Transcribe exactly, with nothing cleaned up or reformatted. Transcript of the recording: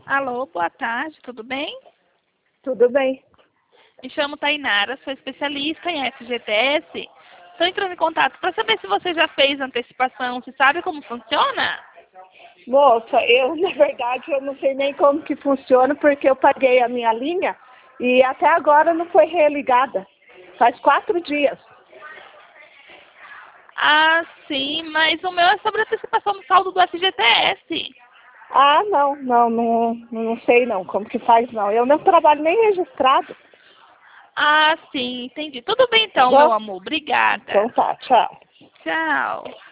Alô, boa tarde, tudo bem? Tudo bem. Me chamo Tainara, sou especialista em F G T S. Estou entrando em contato para saber se você já fez antecipação, se sabe como funciona? Moça, eu, na verdade, eu não sei nem como que funciona, porque eu paguei a minha linha e até agora não foi religada. Faz quatro dias. Ah, sim, mas o meu é sobre antecipação do saldo do F G T S. Ah, não, não, não, não sei não como que faz não. Eu não trabalho nem registrado. Ah, sim, entendi. Tudo bem Tá então, meu bom? amor. Obrigada. Então tá, tchau. Tchau.